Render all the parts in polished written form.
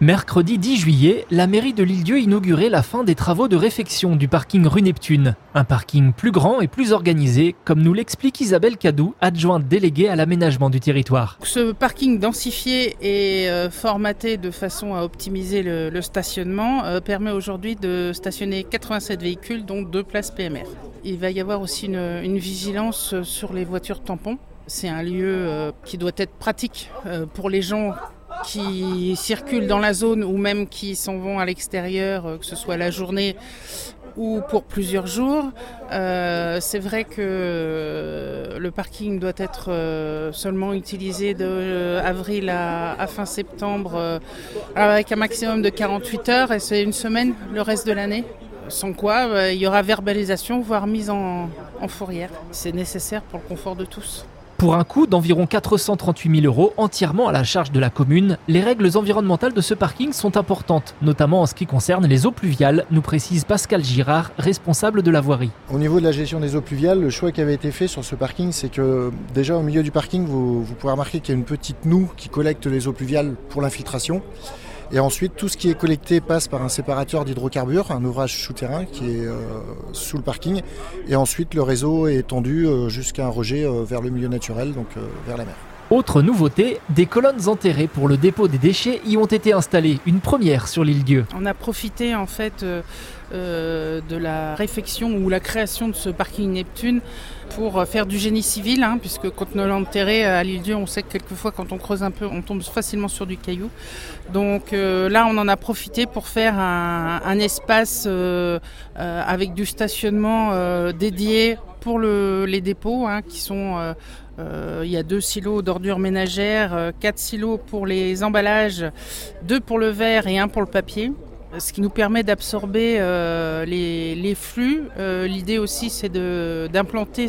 Mercredi 10 juillet, la mairie de L'Île-Dieu inaugurait la fin des travaux de réfection du parking rue Neptune. Un parking plus grand et plus organisé, comme nous l'explique Isabelle Cadou, adjointe déléguée à l'aménagement du territoire. Ce parking densifié et formaté de façon à optimiser le stationnement permet aujourd'hui de stationner 87 véhicules, dont 2 places PMR. Il va y avoir aussi une vigilance sur les voitures tampons. C'est un lieu qui doit être pratique pour les gens qui circulent dans la zone ou même qui s'en vont à l'extérieur, que ce soit la journée ou pour plusieurs jours. C'est vrai que le parking doit être seulement utilisé d'avril à fin septembre avec un maximum de 48 heures et c'est une semaine le reste de l'année. Sans quoi, il y aura verbalisation, voire mise en fourrière. C'est nécessaire pour le confort de tous. Pour un coût d'environ 438 000 € entièrement à la charge de la commune, les règles environnementales de ce parking sont importantes, notamment en ce qui concerne les eaux pluviales, nous précise Pascal Girard, responsable de la voirie. Au niveau de la gestion des eaux pluviales, le choix qui avait été fait sur ce parking, c'est que déjà au milieu du parking, vous pourrez remarquer qu'il y a une petite noue qui collecte les eaux pluviales pour l'infiltration. Et ensuite, tout ce qui est collecté passe par un séparateur d'hydrocarbures, un ouvrage souterrain qui est sous le parking. Et ensuite, le réseau est étendu jusqu'à un rejet vers le milieu naturel, donc vers la mer. Autre nouveauté, des colonnes enterrées pour le dépôt des déchets y ont été installées, une première sur L'Île-Dieu. On a profité en fait de la réfection ou la création de ce parking Neptune pour faire du génie civil, puisque quand on l'a enterré à L'Île-Dieu, on sait que quelquefois quand on creuse un peu, on tombe facilement sur du caillou. Donc là, on en a profité pour faire un espace avec du stationnement dédié pour les dépôts qui sont... il y a 2 silos d'ordures ménagères, 4 silos pour les emballages, 2 pour le verre et 1 pour le papier. Ce qui nous permet d'absorber les flux. L'idée aussi, c'est d'implanter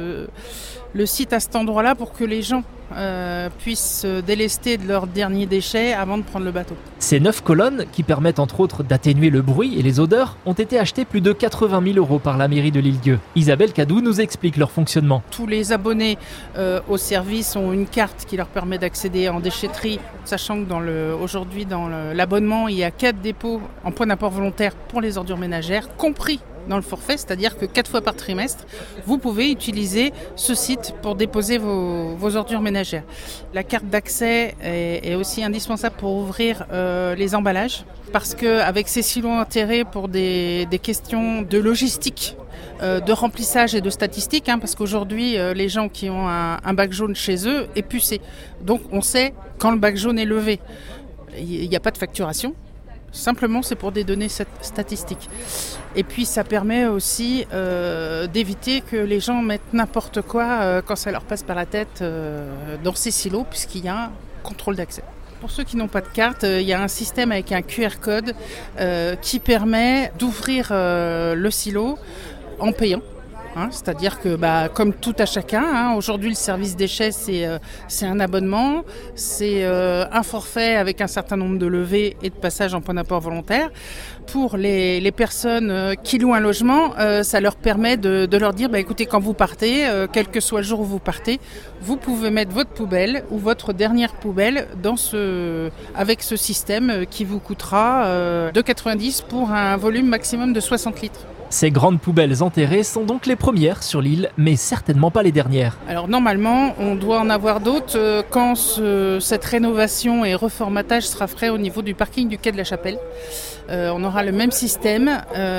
le site à cet endroit-là pour que les gens puissent se délester de leurs derniers déchets avant de prendre le bateau. Ces 9 colonnes, qui permettent entre autres d'atténuer le bruit et les odeurs, ont été achetées plus de 80 000 € par la mairie de L'Île-Dieu. Isabelle Cadou nous explique leur fonctionnement. Tous les abonnés au service ont une carte qui leur permet d'accéder en déchetterie, sachant que aujourd'hui dans l'abonnement, il y a 4 dépôts en point d'apport volontaire pour les ordures ménagères, compris dans le forfait, c'est-à-dire que 4 fois par trimestre, vous pouvez utiliser ce site pour déposer vos ordures ménagères. La carte d'accès est aussi indispensable pour ouvrir les emballages, parce qu'avec ces silos enterrés pour des questions de logistique, de remplissage et de statistiques, parce qu'aujourd'hui, les gens qui ont un bac jaune chez eux est pucé. Donc on sait quand le bac jaune est levé. Il n'y a pas de facturation. Simplement, c'est pour des données statistiques. Et puis, ça permet aussi d'éviter que les gens mettent n'importe quoi quand ça leur passe par la tête dans ces silos, puisqu'il y a un contrôle d'accès. Pour ceux qui n'ont pas de carte, il y a un système avec un QR code qui permet d'ouvrir le silo en payant. C'est-à-dire que comme tout à chacun, aujourd'hui le service déchets c'est un abonnement, c'est un forfait avec un certain nombre de levées et de passages en point d'apport volontaire. Pour les personnes qui louent un logement, ça leur permet de leur dire écoutez, quand vous partez, quel que soit le jour où vous partez, vous pouvez mettre votre poubelle ou votre dernière poubelle avec ce système qui vous coûtera 2,90 € pour un volume maximum de 60 litres. Ces grandes poubelles enterrées sont donc les premières sur l'île, mais certainement pas les dernières. Alors normalement, on doit en avoir d'autres quand cette rénovation et reformatage sera fait au niveau du parking du quai de la Chapelle. On aura le même système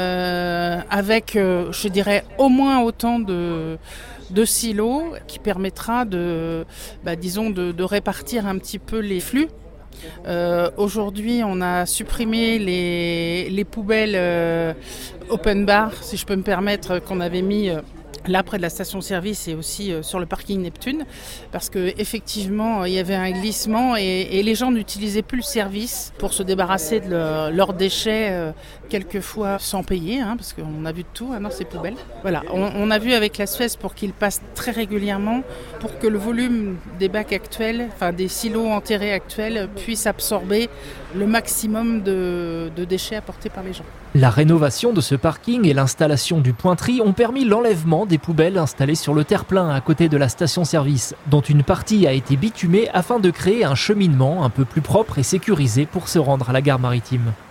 avec, je dirais, au moins autant de silos qui permettra de répartir un petit peu les flux. Aujourd'hui, on a supprimé les poubelles open bar, si je peux me permettre, qu'on avait mis là près de la station-service et aussi sur le parking Neptune, parce qu'effectivement, il y avait un glissement et les gens n'utilisaient plus le service pour se débarrasser de leurs déchets, quelquefois sans payer, parce qu'on a vu de tout dans ces poubelles. Voilà, on a vu avec la Suez pour qu'ils passent très régulièrement, pour que le volume des bacs actuels, des silos enterrés actuels, puisse absorber le maximum de déchets apportés par les gens. La rénovation de ce parking et l'installation du point-tri ont permis l'enlèvement des poubelles installées sur le terre-plein à côté de la station-service, dont une partie a été bitumée afin de créer un cheminement un peu plus propre et sécurisé pour se rendre à la gare maritime.